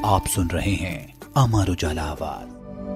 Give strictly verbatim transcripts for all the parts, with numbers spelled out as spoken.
आप सुन रहे हैं अमर उजाला आवाज।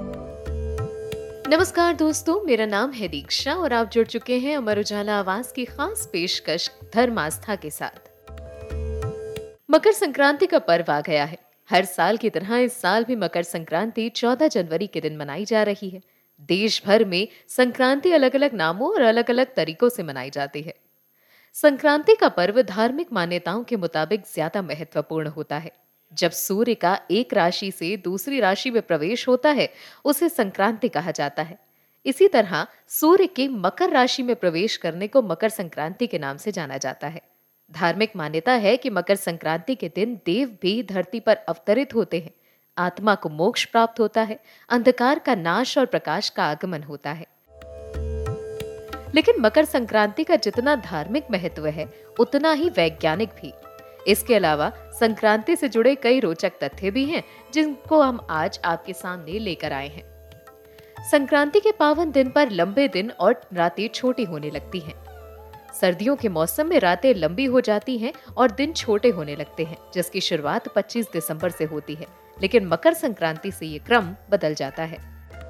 नमस्कार दोस्तों, मेरा नाम है दीक्षा और आप जुड़ चुके हैं अमर उजाला आवाज की खास पेशकश धर्म आस्था के साथ। मकर संक्रांति का पर्व आ गया है। हर साल की तरह इस साल भी मकर संक्रांति चौदह जनवरी के दिन मनाई जा रही है। देश भर में संक्रांति अलग अलग नामों और अलग अलग तरीकों से मनाई जाती है। संक्रांति का पर्व धार्मिक मान्यताओं के मुताबिक ज्यादा महत्वपूर्ण होता है। जब सूर्य का एक राशि से दूसरी राशि में प्रवेश होता है, उसे संक्रांति कहा जाता है। इसी तरह सूर्य के मकर राशि में प्रवेश करने को मकर संक्रांति के नाम से जाना जाता है। धार्मिक मान्यता है कि मकर संक्रांति के दिन देव भी धरती पर अवतरित होते हैं। आत्मा को मोक्ष प्राप्त होता है, अंधकार का नाश और प्रकाश का आगमन होता है। लेकिन मकर संक्रांति का जितना धार्मिक महत्व है, उतना ही वैज्ञानिक भी। इसके अलावा संक्रांति से जुड़े कई रोचक तथ्य भी हैं, जिनको हम आज आपके सामने लेकर आए हैं। संक्रांति के पावन दिन पर लंबे दिन और रातें छोटी होने लगती हैं। सर्दियों के मौसम में रातें लंबी हो जाती हैं और दिन छोटे होने लगते हैं, जिसकी शुरुआत पच्चीस दिसंबर से होती है। लेकिन मकर संक्रांति से ये क्रम बदल जाता है।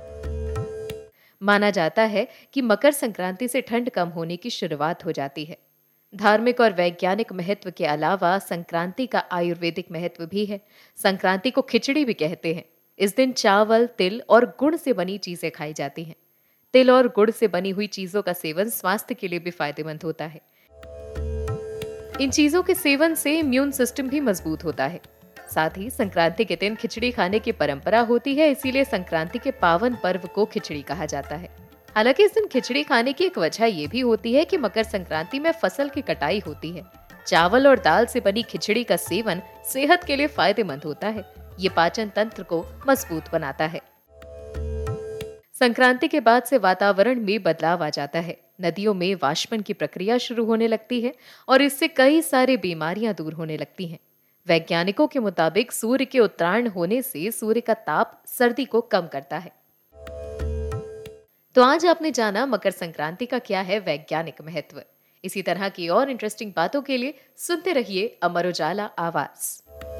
माना जाता है कि मकर संक्रांति से ठंड कम होने की शुरुआत हो जाती है। धार्मिक और वैज्ञानिक महत्व के अलावा संक्रांति का आयुर्वेदिक महत्व भी है। संक्रांति को खिचड़ी भी कहते हैं। इस दिन चावल, तिल और गुड़ से बनी चीजें खाई जाती हैं। तिल और गुड़ से बनी हुई चीजों का सेवन स्वास्थ्य के लिए भी फायदेमंद होता है। इन चीजों के सेवन से इम्यून सिस्टम भी मजबूत होता है। साथ ही संक्रांति के दिन खिचड़ी खाने की परंपरा होती है, इसीलिए संक्रांति के पावन पर्व को खिचड़ी कहा जाता है। हालांकि इस दिन खिचड़ी खाने की एक वजह यह भी होती है कि मकर संक्रांति में फसल की कटाई होती है। चावल और दाल से बनी खिचड़ी का सेवन सेहत के लिए फायदेमंद होता है। ये पाचन तंत्र को मजबूत बनाता है। संक्रांति के बाद से वातावरण में बदलाव आ जाता है। नदियों में वाष्पन की प्रक्रिया शुरू होने लगती है और इससे कई सारी बीमारियां दूर होने लगती हैं। वैज्ञानिकों के मुताबिक सूर्य के उत्तरायण होने से सूर्य का ताप सर्दी को कम करता है। तो आज आपने जाना मकर संक्रांति का क्या है वैज्ञानिक महत्व। इसी तरह की और इंटरेस्टिंग बातों के लिए सुनते रहिए अमर उजाला आवाज।